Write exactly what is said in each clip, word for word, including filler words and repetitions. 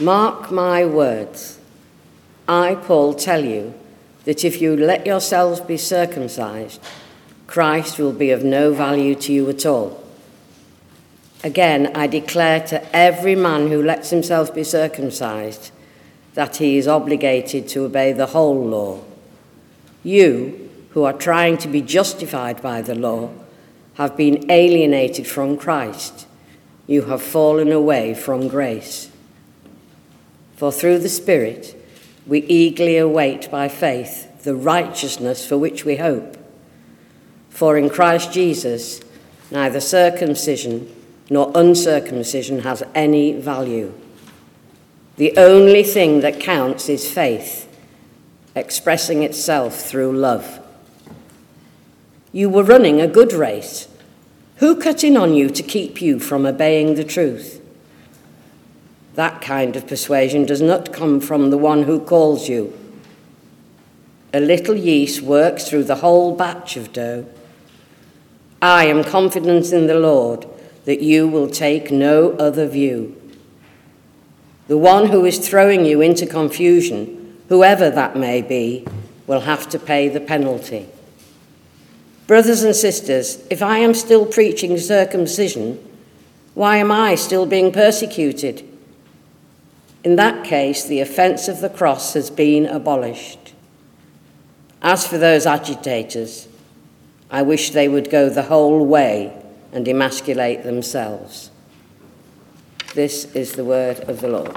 Mark my words. I, Paul, tell you that if you let yourselves be circumcised, Christ will be of no value to you at all. Again, I declare to every man who lets himself be circumcised that he is obligated to obey the whole law. You, who are trying to be justified by the law, have been alienated from Christ. You have fallen away from grace. For through the Spirit, we eagerly await by faith the righteousness for which we hope. For in Christ Jesus, neither circumcision nor uncircumcision has any value. The only thing that counts is faith, expressing itself through love. You were running a good race. Who cut in on you to keep you from obeying the truth? That kind of persuasion does not come from the one who calls you. A little yeast works through the whole batch of dough. I am confident in the Lord that you will take no other view. The one who is throwing you into confusion, whoever that may be, will have to pay the penalty. Brothers and sisters, if I am still preaching circumcision, why am I still being persecuted? In that case, the offence of the cross has been abolished. As for those agitators, I wish they would go the whole way and emasculate themselves. This is the word of the Lord.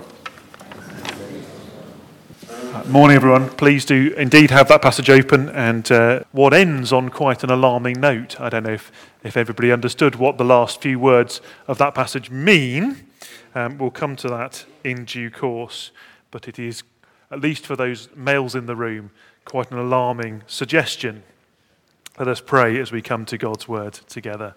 Morning, everyone. Please do indeed have that passage open, and uh, what ends on quite an alarming note. I don't know if, if everybody understood what the last few words of that passage mean. Um, we'll come to that in due course, but it is, at least for those males in the room, quite an alarming suggestion. Let us pray as we come to God's word together.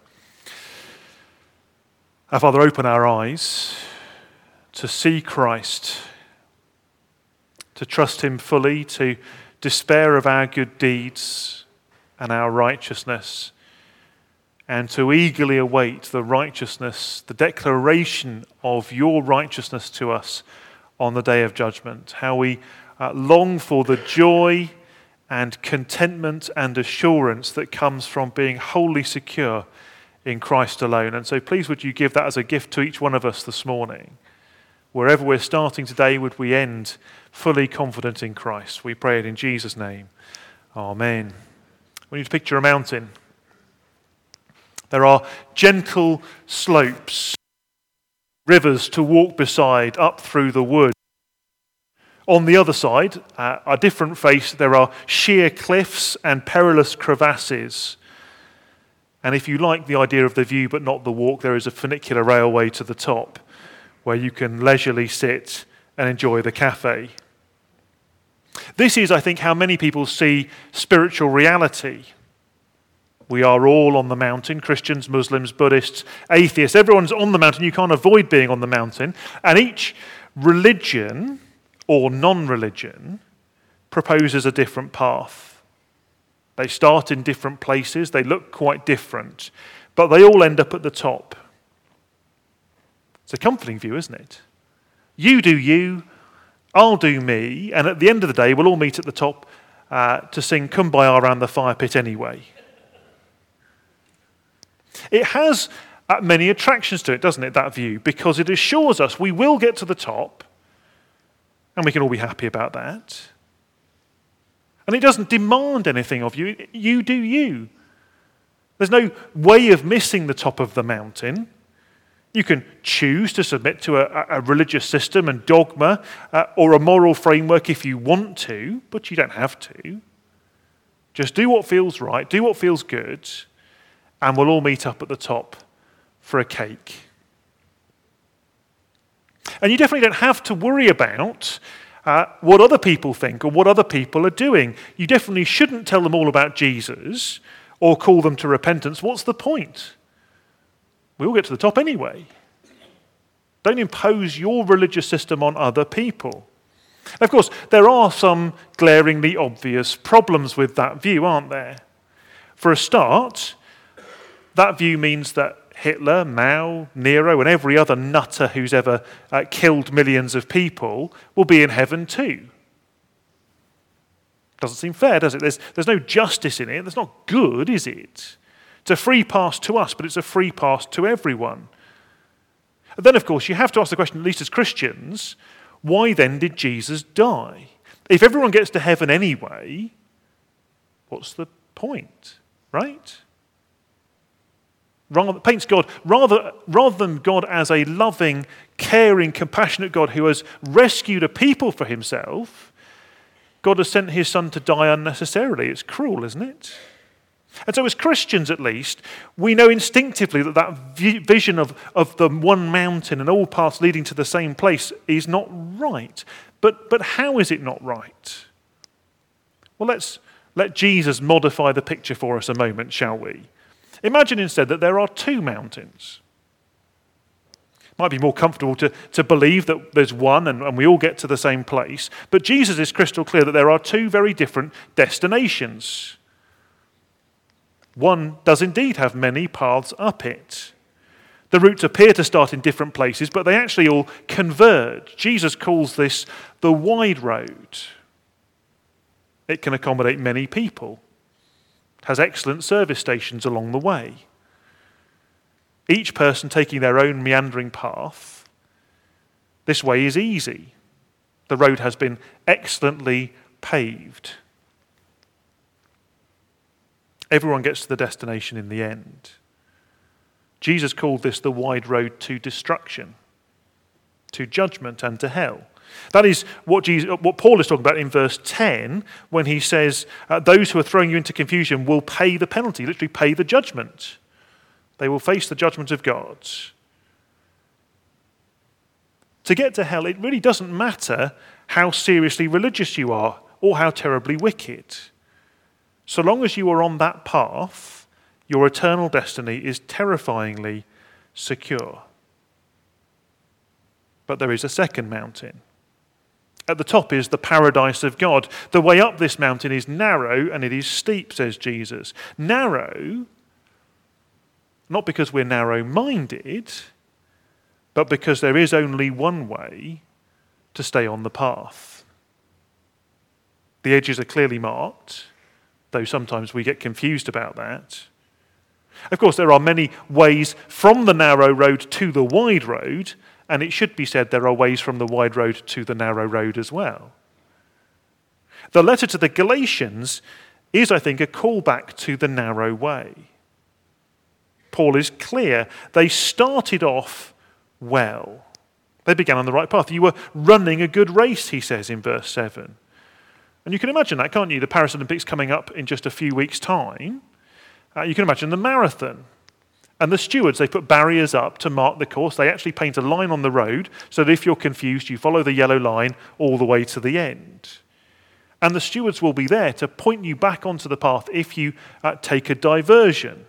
Our Father, open our eyes to see Christ, to trust him fully, to despair of our good deeds and our righteousness, and to eagerly await the righteousness, the declaration of your righteousness to us on the day of judgment. How we uh, long for the joy and contentment and assurance that comes from being wholly secure in Christ alone. And so please would you give that as a gift to each one of us this morning. Wherever we're starting today, would we end fully confident in Christ? We pray it in Jesus' name. Amen. We need to picture a mountain. There are gentle slopes, rivers to walk beside up through the wood. On the other side, uh, a different face, there are sheer cliffs and perilous crevasses. And if you like the idea of the view but not the walk, there is a funicular railway to the top where you can leisurely sit and enjoy the cafe. This is, I think, how many people see spiritual reality. We are all on the mountain, Christians, Muslims, Buddhists, atheists. Everyone's on the mountain. You can't avoid being on the mountain. And each religion or non-religion proposes a different path. They start in different places. They look quite different. But they all end up at the top. It's a comforting view, isn't it? You do you, I'll do me, and at the end of the day, we'll all meet at the top uh, to sing Kumbaya around the fire pit anyway. It has uh, many attractions to it, doesn't it, that view? Because it assures us we will get to the top, and we can all be happy about that. And it doesn't demand anything of you. You do you. There's no way of missing the top of the mountain. You can choose to submit to a, a religious system and dogma uh, or a moral framework if you want to, but you don't have to. Just do what feels right, do what feels good, and we'll all meet up at the top for a cake. And you definitely don't have to worry about uh, what other people think or what other people are doing. You definitely shouldn't tell them all about Jesus or call them to repentance. What's the point? We all get to the top anyway. Don't impose your religious system on other people. And of course, there are some glaringly obvious problems with that view, aren't there? For a start, that view means that Hitler, Mao, Nero, and every other nutter who's ever uh, killed millions of people will be in heaven too. Doesn't seem fair, does it? There's, there's no justice in it. That's not good, is it? It's a free pass to us, but it's a free pass to everyone. And then, of course, you have to ask the question, at least as Christians, why then did Jesus die? If everyone gets to heaven anyway, what's the point, right? Rather, paints God, rather, rather than God as a loving, caring, compassionate God who has rescued a people for himself, God has sent his son to die unnecessarily. It's cruel, isn't it? And so as Christians, at least, we know instinctively that that vision of, of the one mountain and all paths leading to the same place is not right. But, but how is it not right? Well, let's let Jesus modify the picture for us a moment, shall we? Imagine instead that there are two mountains. Might be more comfortable to, to believe that there's one and, and we all get to the same place. But Jesus is crystal clear that there are two very different destinations. One does indeed have many paths up it. The routes appear to start in different places, but they actually all converge. Jesus calls this the wide road. It can accommodate many people. It has excellent service stations along the way. Each person taking their own meandering path. This way is easy. The road has been excellently paved. Everyone gets to the destination in the end. Jesus called this the wide road to destruction, to judgment and to hell. That is what, Jesus, what Paul is talking about in verse ten when he says, uh, those who are throwing you into confusion will pay the penalty, literally pay the judgment. They will face the judgment of God. To get to hell, it really doesn't matter how seriously religious you are or how terribly wicked. So long as you are on that path, your eternal destiny is terrifyingly secure. But there is a second mountain. At the top is the paradise of God. The way up this mountain is narrow and it is steep, says Jesus. Narrow, not because we're narrow-minded, but because there is only one way to stay on the path. The edges are clearly marked, though sometimes we get confused about that. Of course, there are many ways from the narrow road to the wide road, and it should be said there are ways from the wide road to the narrow road as well. The letter to the Galatians is, I think, a callback to the narrow way. Paul is clear. They started off well. They began on the right path. You were running a good race, he says in verse seven. And you can imagine that, can't you? The Paris Olympics coming up in just a few weeks' time. Uh, you can imagine the marathon. And the stewards, they put barriers up to mark the course. They actually paint a line on the road so that if you're confused, you follow the yellow line all the way to the end. And the stewards will be there to point you back onto the path if you uh, take a diversion.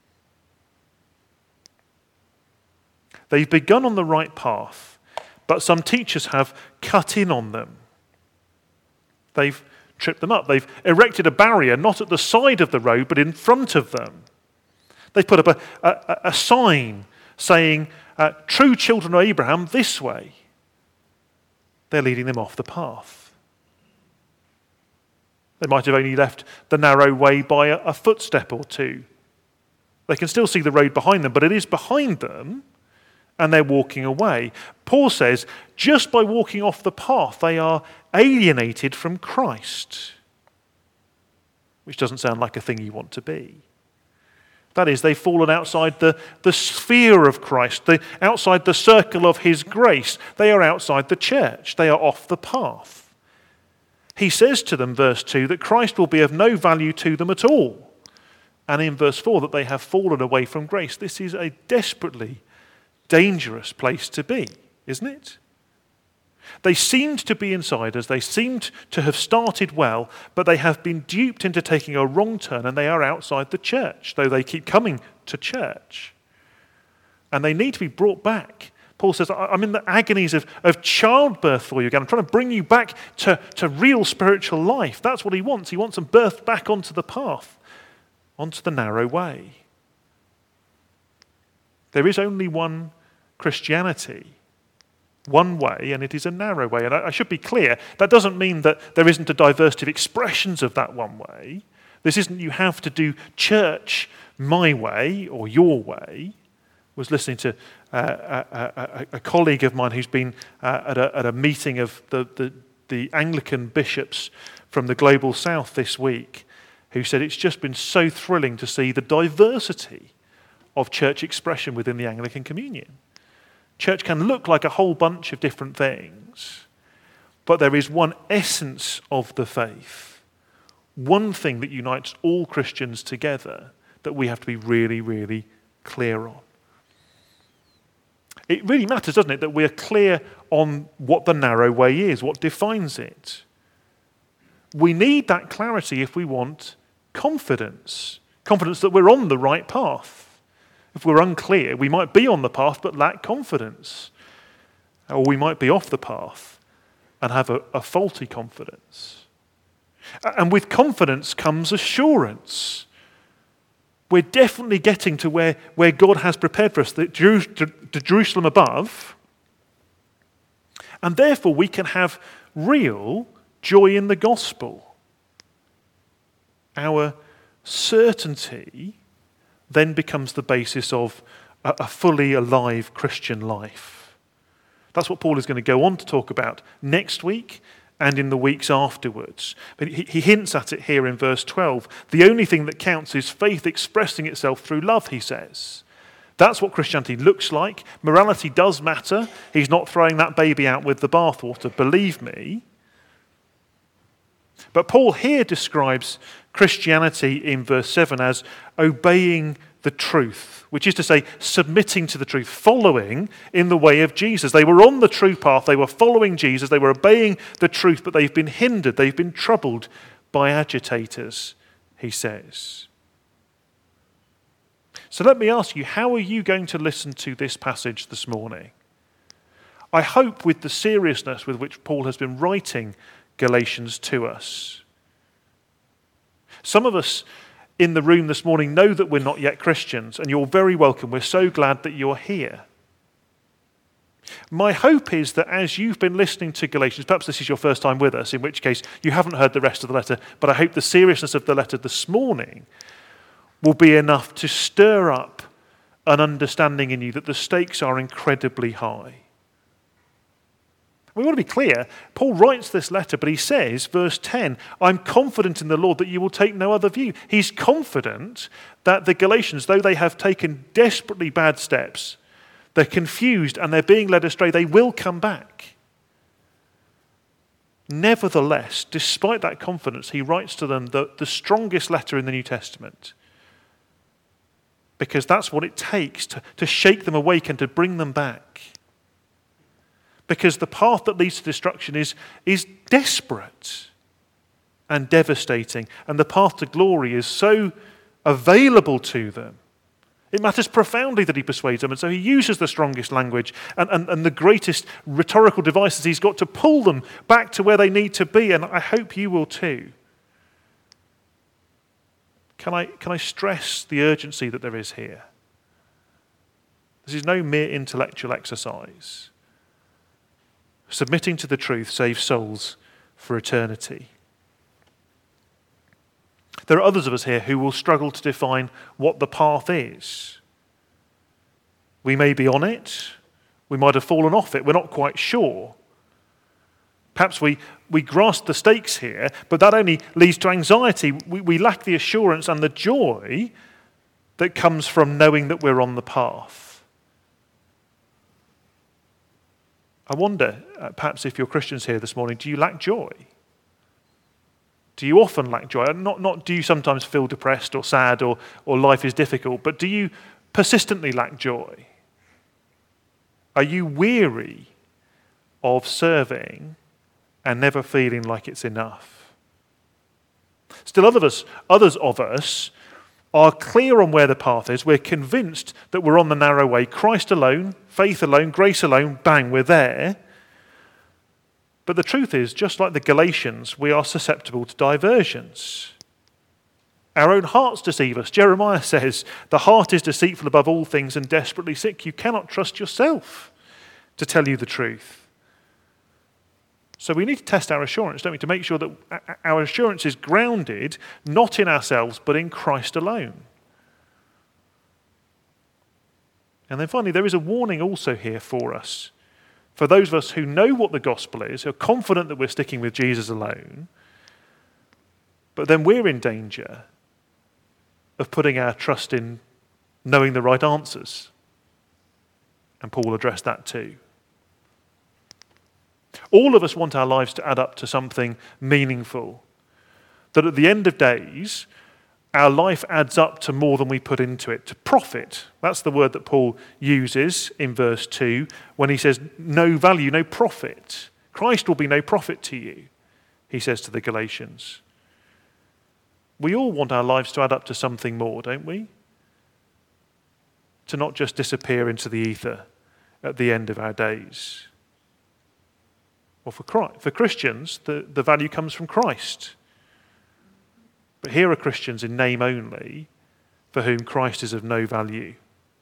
They've begun on the right path, but some teachers have cut in on them. They've tripped them up. They've erected a barrier, not at the side of the road, but in front of them. They've put up a, a, a sign saying, uh, true children of Abraham, this way. They're leading them off the path. They might have only left the narrow way by a, a footstep or two. They can still see the road behind them, but it is behind them, and they're walking away. Paul says, just by walking off the path, they are alienated from Christ, which doesn't sound like a thing you want to be. That is, they've fallen outside the, the sphere of Christ, the, outside the circle of his grace. They are outside the church. They are off the path. He says to them, verse two, that Christ will be of no value to them at all. And in verse four, that they have fallen away from grace. This is a desperately dangerous place to be, isn't it? They seemed to be insiders. They seemed to have started well, but they have been duped into taking a wrong turn, and they are outside the church, though they keep coming to church. And they need to be brought back. Paul says, I'm in the agonies of, of childbirth for you again. I'm trying to bring you back to, to real spiritual life. That's what he wants. He wants them birthed back onto the path, onto the narrow way. There is only one Christianity, one way, and it is a narrow way. And I, I should be clear, that doesn't mean that there isn't a diversity of expressions of that one way. This isn't you have to do church my way or your way. I was listening to uh, a, a, a colleague of mine who's been uh, at, a, at a meeting of the, the, the Anglican bishops from the Global South this week, who said it's just been so thrilling to see the diversity of church expression within the Anglican Communion. Church can look like a whole bunch of different things, but there is one essence of the faith, one thing that unites all Christians together that we have to be really, really clear on. It really matters, doesn't it, that we're clear on what the narrow way is, what defines it. We need that clarity if we want confidence, confidence that we're on the right path. If we're unclear, we might be on the path but lack confidence. Or we might be off the path and have a, a faulty confidence. And with confidence comes assurance. We're definitely getting to where, where God has prepared for us, the, Jeru- the Jerusalem above. And therefore we can have real joy in the gospel. Our certainty then becomes the basis of a, a fully alive Christian life. That's what Paul is going to go on to talk about next week and in the weeks afterwards. But he, he hints at it here in verse twelve. The only thing that counts is faith expressing itself through love, he says. That's what Christianity looks like. Morality does matter. He's not throwing that baby out with the bathwater, believe me. But Paul here describes Christianity in verse seven as obeying the truth, which is to say submitting to the truth, following in the way of Jesus. They were on the true path, they were following Jesus, they were obeying the truth, but they've been hindered, they've been troubled by agitators, he says. So let me ask you, how are you going to listen to this passage this morning? I hope with the seriousness with which Paul has been writing Galatians to us. Some of us in the room this morning know that we're not yet Christians, and you're very welcome. We're so glad that you're here. My hope is that as you've been listening to Galatians, perhaps this is your first time with us, in which case you haven't heard the rest of the letter, but I hope the seriousness of the letter this morning will be enough to stir up an understanding in you that the stakes are incredibly high. We want to be clear. Paul writes this letter, but he says, verse ten, I'm confident in the Lord that you will take no other view. He's confident that the Galatians, though they have taken desperately bad steps, they're confused and they're being led astray, they will come back. Nevertheless, despite that confidence, he writes to them the, the strongest letter in the New Testament, because that's what it takes to, to shake them awake and to bring them back. Because the path that leads to destruction is, is desperate and devastating. And the path to glory is so available to them. It matters profoundly that he persuades them. And so he uses the strongest language and, and, and the greatest rhetorical devices he's got to pull them back to where they need to be. And I hope you will too. Can I, can I stress the urgency that there is here? This is no mere intellectual exercise. Submitting to the truth saves souls for eternity. There are others of us here who will struggle to define what the path is. We may be on it. We might have fallen off it. We're not quite sure. Perhaps we, we grasp the stakes here, but that only leads to anxiety. We, we lack the assurance and the joy that comes from knowing that we're on the path. I wonder, uh, perhaps if you're Christians here this morning, do you lack joy? Do you often lack joy? Not, not do you sometimes feel depressed or sad or, or life is difficult, but do you persistently lack joy? Are you weary of serving and never feeling like it's enough? Still others of us, others of us are clear on where the path is. We're convinced that we're on the narrow way. Christ alone, faith alone, grace alone, bang, we're there. But the truth is, just like the Galatians, we are susceptible to diversions. Our own hearts deceive us. Jeremiah says, the heart is deceitful above all things and desperately sick. You cannot trust yourself to tell you the truth. So we need to test our assurance, don't we, to make sure that our assurance is grounded not in ourselves but in Christ alone. And then finally, there is a warning also here for us. For those of us who know what the gospel is, who are confident that we're sticking with Jesus alone, but then we're in danger of putting our trust in knowing the right answers. And Paul addressed that too. All of us want our lives to add up to something meaningful. That at the end of days, our life adds up to more than we put into it, to profit. That's the word that Paul uses in verse two when he says, no value, no profit. Christ will be no profit to you, he says to the Galatians. We all want our lives to add up to something more, don't we? To not just disappear into the ether at the end of our days. Well, for Christ, for Christians, the, the value comes from Christ. But here are Christians in name only, for whom Christ is of no value.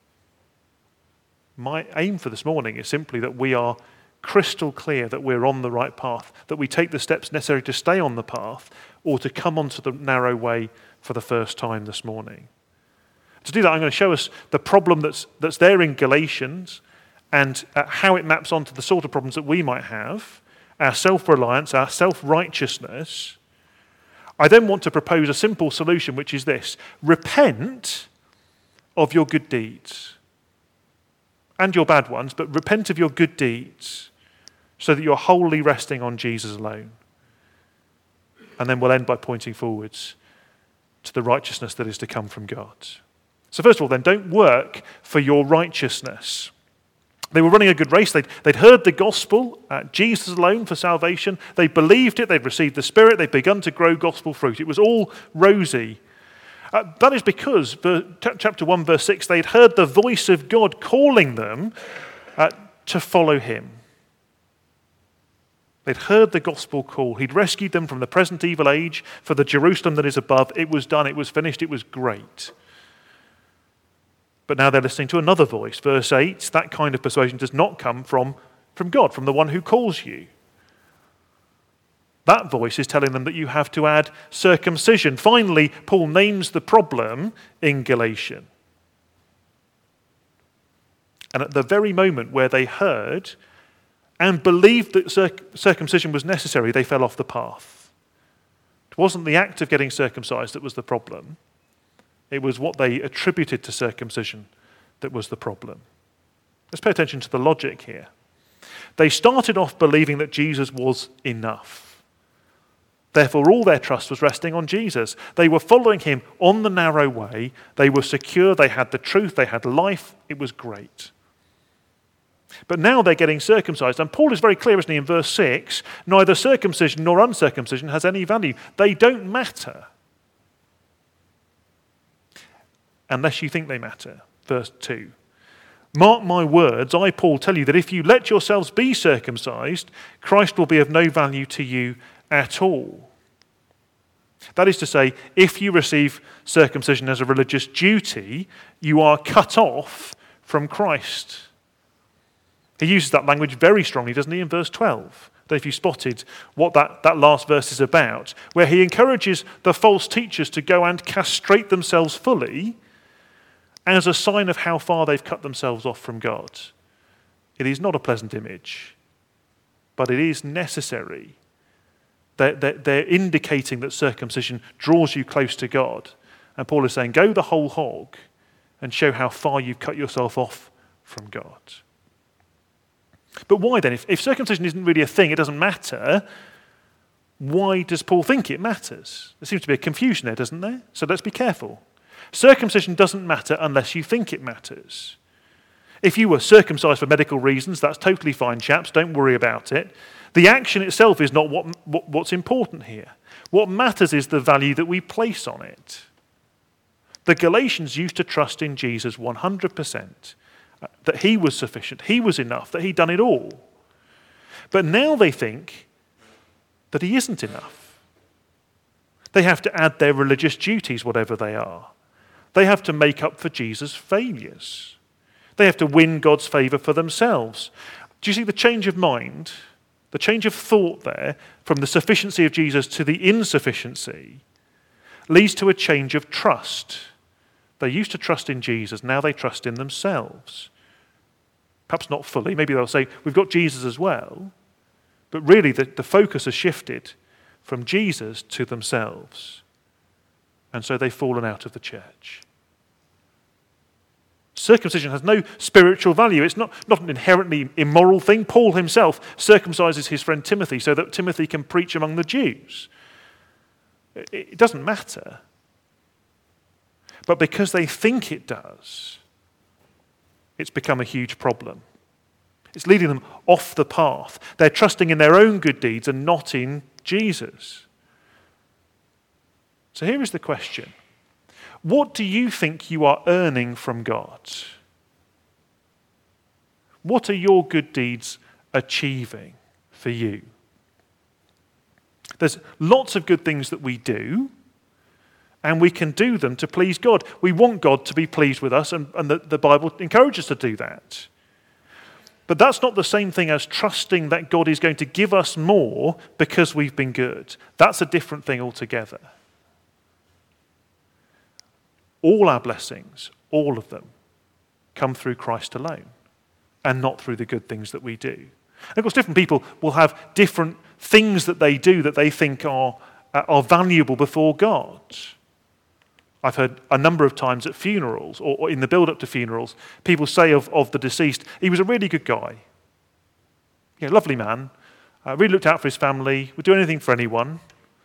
My aim for this morning is simply that we are crystal clear that we're on the right path, that we take the steps necessary to stay on the path or to come onto the narrow way for the first time this morning. To do that, I'm going to show us the problem that's, that's there in Galatians and uh, how it maps onto the sort of problems that we might have, our self-reliance, our self-righteousness. I then want to propose a simple solution, which is this: repent of your good deeds and your bad ones, but repent of your good deeds so that you're wholly resting on Jesus alone. And then we'll end by pointing forwards to the righteousness that is to come from God. So first of all then, don't work for your righteousness. They were running a good race. They'd, they'd heard the gospel, uh, Jesus alone for salvation. They believed it. They'd received the Spirit. They'd begun to grow gospel fruit. It was all rosy. Uh, that is because, ver- t- chapter one, verse six, they'd heard the voice of God calling them uh, to follow him. They'd heard the gospel call. He'd rescued them from the present evil age for the Jerusalem that is above. It was done. It was finished. It was great. But now they're listening to another voice. Verse eight, that kind of persuasion does not come from, from God, from the one who calls you. That voice is telling them that you have to add circumcision. Finally, Paul names the problem in Galatians. And at the very moment where they heard and believed that circ- circumcision was necessary, they fell off the path. It wasn't the act of getting circumcised that was the problem. It was what they attributed to circumcision that was the problem. Let's pay attention to the logic here. They started off believing that Jesus was enough. Therefore, all their trust was resting on Jesus. They were following him on the narrow way. They were secure. They had the truth. They had life. It was great. But now they're getting circumcised. And Paul is very clear, isn't he, in verse six, neither circumcision nor uncircumcision has any value. They don't matter. Unless you think they matter. Verse two. Mark my words, I, Paul, tell you that if you let yourselves be circumcised, Christ will be of no value to you at all. That is to say, if you receive circumcision as a religious duty, you are cut off from Christ. He uses that language very strongly, doesn't he, in verse twelve? I don't know if you spotted what that, that last verse is about, where he encourages the false teachers to go and castrate themselves fully as a sign of how far they've cut themselves off from God. It is not a pleasant image, but it is necessary. They're, they're, they're indicating that circumcision draws you close to God. And Paul is saying, go the whole hog and show how far you've cut yourself off from God. But why then? If, if circumcision isn't really a thing, it doesn't matter, why does Paul think it matters? There seems to be a confusion there, doesn't there? So let's be careful. Circumcision doesn't matter unless you think it matters. If you were circumcised for medical reasons, that's totally fine, chaps. Don't worry about it. The action itself is not what, what, what's important here. What matters is the value that we place on it. The Galatians used to trust in Jesus one hundred percent, that he was sufficient, he was enough, that he'd done it all. But now they think that he isn't enough. They have to add their religious duties, whatever they are. They have to make up for Jesus' failures. They have to win God's favour for themselves. Do you see the change of mind, the change of thought there, from the sufficiency of Jesus to the insufficiency, leads to a change of trust. They used to trust in Jesus, now they trust in themselves. Perhaps not fully, maybe they'll say, we've got Jesus as well, but really the, the focus has shifted from Jesus to themselves. And so they've fallen out of the church. Circumcision has no spiritual value. It's not, not an inherently immoral thing. Paul himself circumcises his friend Timothy so that Timothy can preach among the Jews. It, it doesn't matter. But because they think it does, it's become a huge problem. It's leading them off the path. They're trusting in their own good deeds and not in Jesus. So here is the question. What do you think you are earning from God? What are your good deeds achieving for you? There's lots of good things that we do, and we can do them to please God. We want God to be pleased with us, and, and the, the Bible encourages us to do that. But that's not the same thing as trusting that God is going to give us more because we've been good. That's a different thing altogether. All our blessings, all of them, come through Christ alone and not through the good things that we do. And of course, different people will have different things that they do that they think are, are valuable before God. I've heard a number of times at funerals or, or in the build-up to funerals, people say of, of the deceased, he was a really good guy. You know, lovely man, uh, really looked out for his family, would do anything for anyone.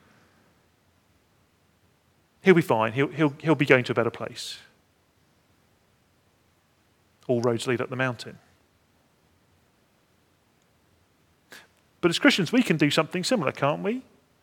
He'll be fine. He'll, he'll, he'll be going to a better place. All roads lead up the mountain. But as Christians, we can do something similar, can't we?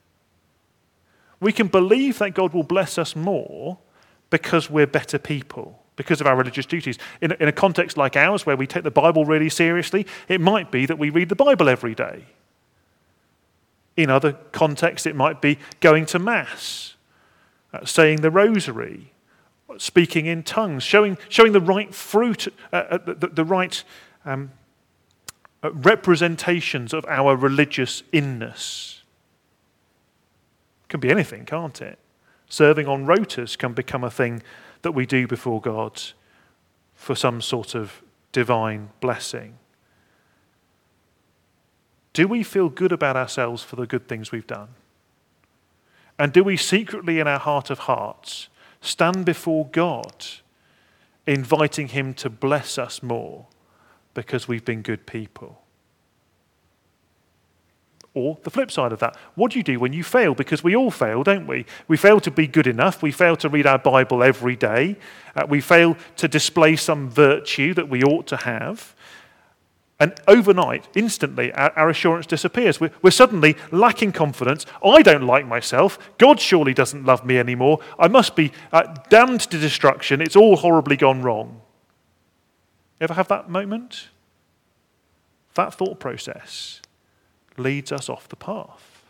We can believe that God will bless us more because we're better people, because of our religious duties. In a, in a context like ours, where we take the Bible really seriously, it might be that we read the Bible every day. In other contexts, it might be going to Mass, Uh, saying the rosary, speaking in tongues, showing showing the right fruit, uh, the, the, the right um, uh, representations of our religious inness. Can be anything, can't it? Serving on rotas can become a thing that we do before God for some sort of divine blessing. Do we feel good about ourselves for the good things we've done? And do we secretly in our heart of hearts stand before God, inviting him to bless us more because we've been good people? Or the flip side of that, what do you do when you fail? Because we all fail, don't we? We fail to be good enough. We fail to read our Bible every day. Uh, we fail to display some virtue that we ought to have. And overnight, instantly, our, our assurance disappears. We're, we're suddenly lacking confidence. I don't like myself. God surely doesn't love me anymore. I must be uh, damned to destruction. It's all horribly gone wrong. Ever have that moment? That thought process leads us off the path.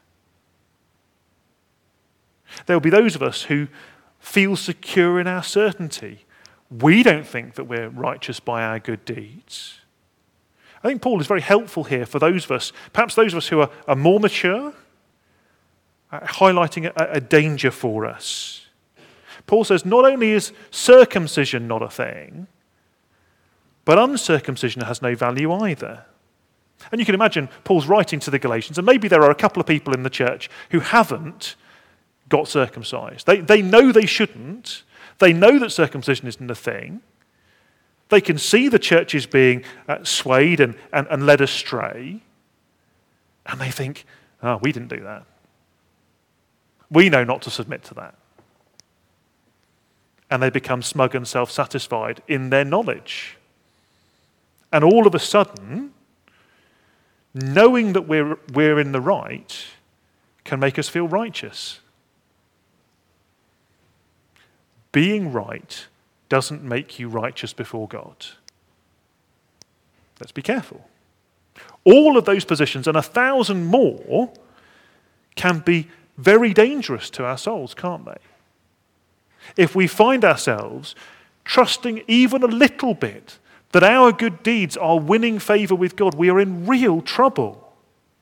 There will be those of us who feel secure in our certainty. We don't think that we're righteous by our good deeds. I think Paul is very helpful here for those of us, perhaps those of us who are, are more mature, uh, highlighting a, a danger for us. Paul says not only is circumcision not a thing, but uncircumcision has no value either. And you can imagine Paul's writing to the Galatians, and maybe there are a couple of people in the church who haven't got circumcised. They, they know they shouldn't. They know that circumcision isn't a thing. They can see the churches being uh, swayed and, and, and led astray. And they think, oh, we didn't do that. We know not to submit to that. And they become smug and self-satisfied in their knowledge. And all of a sudden, knowing that we're, we're in the right can make us feel righteous. Being right doesn't make you righteous before God. Let's be careful. All of those positions and a thousand more can be very dangerous to our souls, can't they? If we find ourselves trusting even a little bit that our good deeds are winning favour with God, we are in real trouble.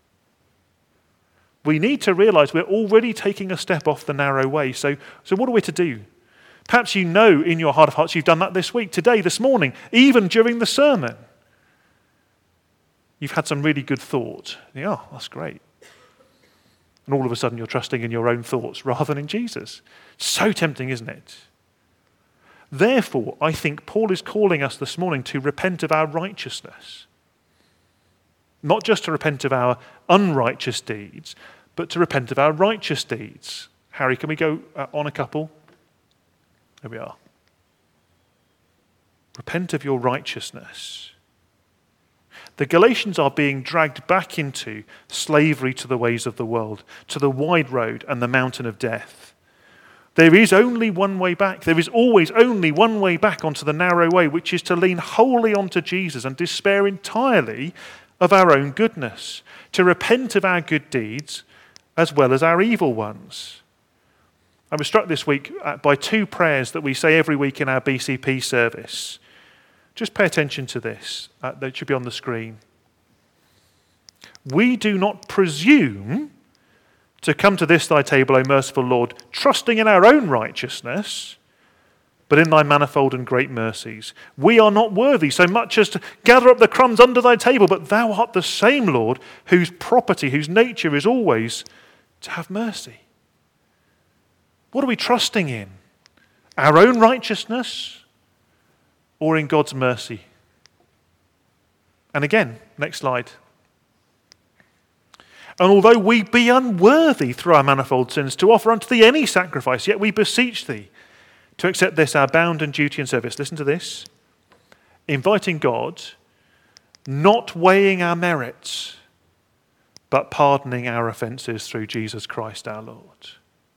We need to realise we're already taking a step off the narrow way. So, so what are we to do? Perhaps you know in your heart of hearts you've done that this week, today, this morning, even during the sermon. You've had some really good thought. Yeah, oh, that's great. And all of a sudden you're trusting in your own thoughts rather than in Jesus. So tempting, isn't it? Therefore, I think Paul is calling us this morning to repent of our righteousness. Not just to repent of our unrighteous deeds, but to repent of our righteous deeds. Harry, can we go uh, on a couple? There we are. Repent of your righteousness. The Galatians are being dragged back into slavery to the ways of the world, to the wide road and the mountain of death. There is only one way back. There is always only one way back onto the narrow way, which is to lean wholly onto Jesus and despair entirely of our own goodness, to repent of our good deeds as well as our evil ones. I was struck this week by two prayers that we say every week in our B C P service. Just pay attention to this. Uh, that should be on the screen. We do not presume to come to this thy table, O merciful Lord, trusting in our own righteousness, but in thy manifold and great mercies. We are not worthy so much as to gather up the crumbs under thy table, but thou art the same Lord, whose property, whose nature is always to have mercy. What are we trusting in? Our own righteousness or in God's mercy? And again, next slide. And although we be unworthy through our manifold sins to offer unto thee any sacrifice, yet we beseech thee to accept this our bounden duty and service. Listen to this. Inviting God, not weighing our merits, but pardoning our offences through Jesus Christ our Lord.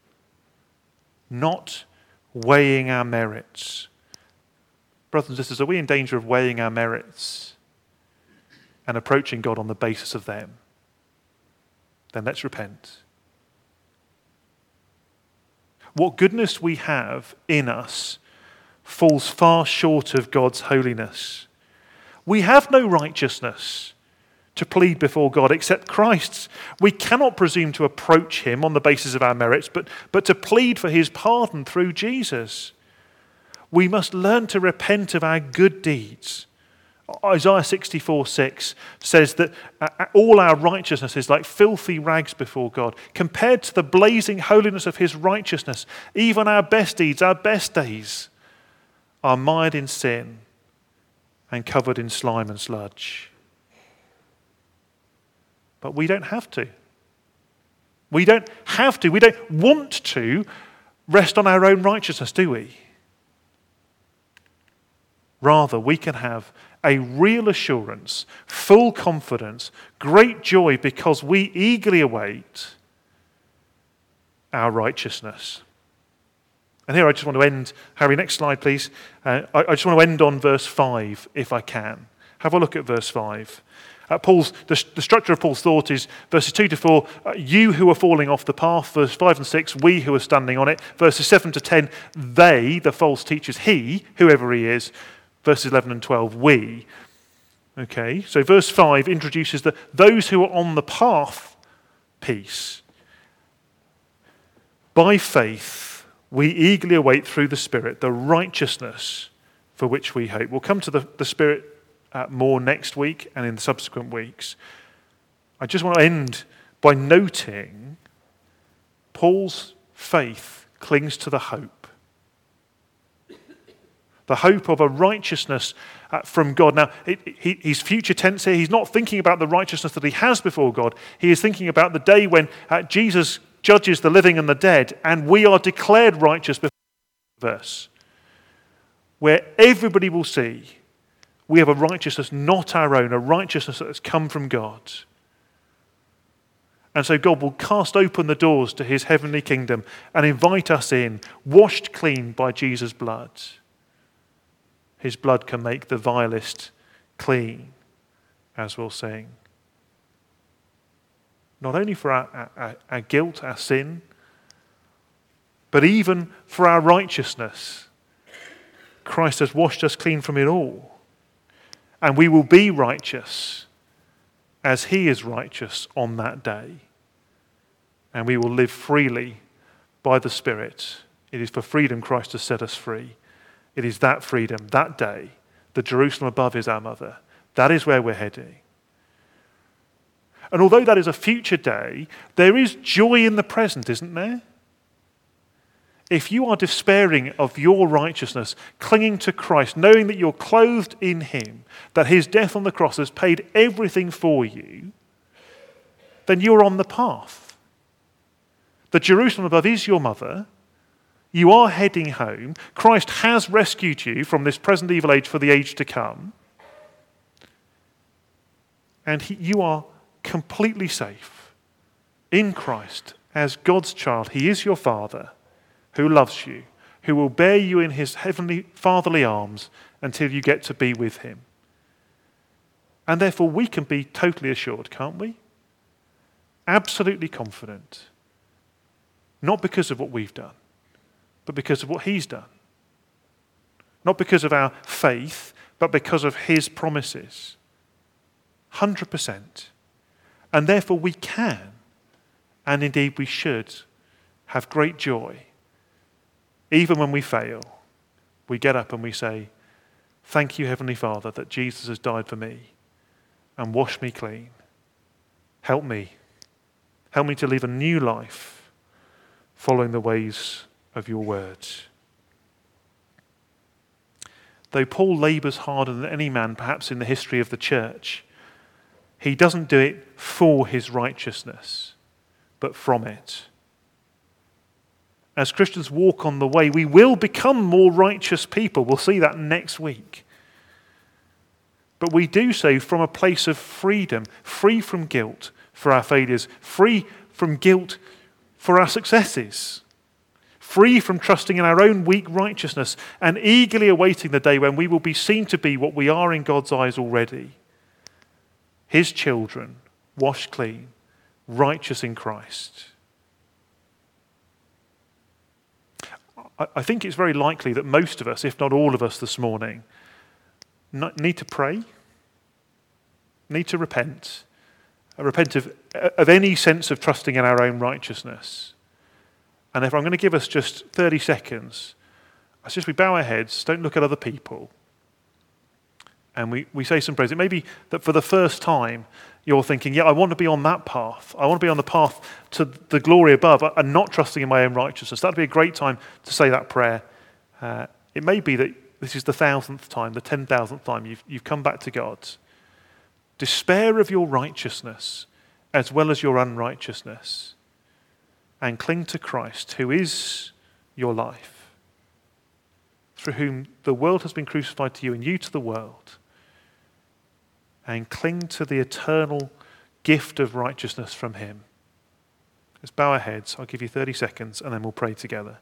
Not weighing our merits. Brothers and sisters, are we in danger of weighing our merits and approaching God on the basis of them? Then let's repent. What goodness we have in us falls far short of God's holiness. We have no righteousness to plead before God except Christ's. We cannot presume to approach him on the basis of our merits, but, but to plead for his pardon through Jesus. We must learn to repent of our good deeds. Isaiah sixty-four six says that all our righteousness is like filthy rags before God. Compared to the blazing holiness of his righteousness, even our best deeds, our best days, are mired in sin and covered in slime and sludge. But we don't have to. We don't have to. We don't want to rest on our own righteousness, do we? Rather, we can have a real assurance, full confidence, great joy because we eagerly await our righteousness. And here I just want to end, Harry, next slide please. Uh, I, I just want to end on verse five if I can. Have a look at verse five. Uh, Paul's the, the structure of Paul's thought is verses two to four, uh, you who are falling off the path, verse five and six, we who are standing on it, verses seven to ten, they, the false teachers, he, whoever he is, verses eleven and twelve, we. Okay, so verse five introduces the those who are on the path piece. By faith, we eagerly await through the Spirit the righteousness for which we hope. We'll come to the, the Spirit uh, more next week and in the subsequent weeks. I just want to end by noting Paul's faith clings to the hope. The hope of a righteousness uh, from God. Now, it, he, he's future tense here. He's not thinking about the righteousness that he has before God. He is thinking about the day when uh, Jesus judges the living and the dead, and we are declared righteous before the verse, where everybody will see we have a righteousness not our own, a righteousness that has come from God. And so God will cast open the doors to his heavenly kingdom and invite us in, washed clean by Jesus' blood. His blood can make the vilest clean, as we'll sing. Not only for our, our, our guilt, our sin, But even for our righteousness, Christ has washed us clean from it all. And we will be righteous as he is righteous on that day. And we will live freely by the Spirit. It is for freedom Christ has set us free. It is that freedom, that day, the Jerusalem above is our mother. That is where we're heading. And although that is a future day, there is joy in the present, isn't there? If you are despairing of your righteousness, clinging to Christ, knowing that you're clothed in him, that his death on the cross has paid everything for you, then you're on the path. The Jerusalem above is your mother. You are heading home. Christ has rescued you from this present evil age for the age to come. And he, you are completely safe in Christ as God's child. He is your Father who loves you, who will bear you in his heavenly fatherly arms until you get to be with him. And therefore we can be totally assured, can't we? Absolutely confident. Not because of what we've done, but because of what he's done. Not because of our faith, but because of his promises. one hundred percent. And therefore we can, and indeed we should, have great joy. Even when we fail, we get up and we say, thank you, Heavenly Father, that Jesus has died for me and washed me clean. Help me. Help me to live a new life following the ways of your words. Though Paul labours harder than any man, perhaps in the history of the church, he doesn't do it for his righteousness, but from it. As Christians walk on the way, we will become more righteous people. We'll see that next week. But we do so from a place of freedom, free from guilt for our failures, free from guilt for our successes, free from trusting in our own weak righteousness, and eagerly awaiting the day when we will be seen to be what we are in God's eyes already. His children, washed clean, righteous in Christ. I think it's very likely that most of us, if not all of us this morning, need to pray, need to repent, repent of, of any sense of trusting in our own righteousness. And if I'm going to give us just thirty seconds, I suggest we bow our heads, don't look at other people, and we, we say some prayers. It may be that for the first time you're thinking, yeah, I want to be on that path. I want to be on the path to the glory above and not trusting in my own righteousness. That would be a great time to say that prayer. Uh, it may be that this is the thousandth time, the ten thousandth time you've, you've come back to God. Despair of your righteousness as well as your unrighteousness, and cling to Christ, who is your life, through whom the world has been crucified to you and you to the world. And cling to the eternal gift of righteousness from him. Let's bow our heads. I'll give you thirty seconds and then we'll pray together.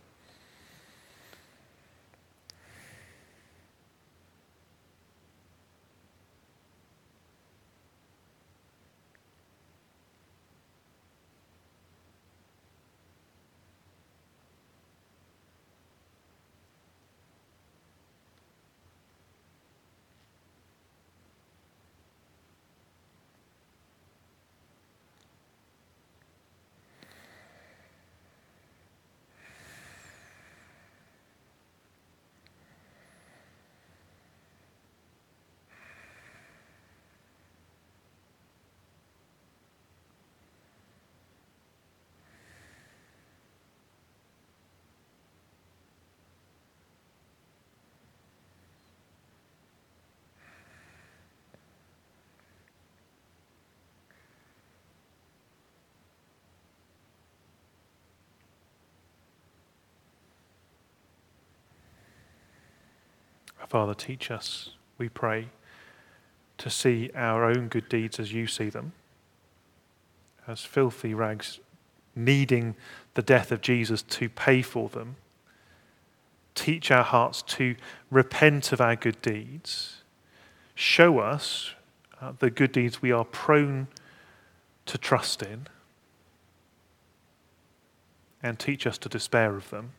Father, teach us, we pray, to see our own good deeds as you see them, as filthy rags needing the death of Jesus to pay for them. Teach our hearts to repent of our good deeds. Show us uh, the good deeds we are prone to trust in. and teach us to despair of them.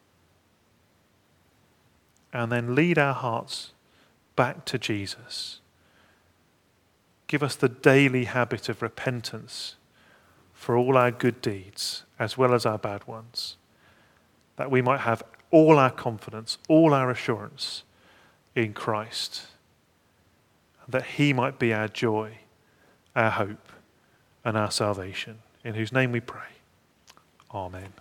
And then lead our hearts back to Jesus. Give us the daily habit of repentance for all our good deeds as well as our bad ones, that we might have all our confidence, all our assurance in Christ, and that he might be our joy, our hope, and our salvation, in whose name we pray. Amen.